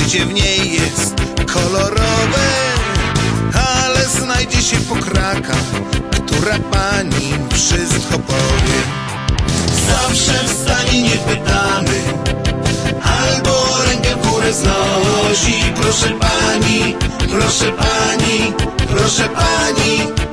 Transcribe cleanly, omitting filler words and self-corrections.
życie w niej jest kolorowe, ale znajdzie się pokraka, która pani wszystko powie. Zawsze wstanie niepytany, albo rękę w górę znosi. Proszę pani, proszę pani, proszę pani.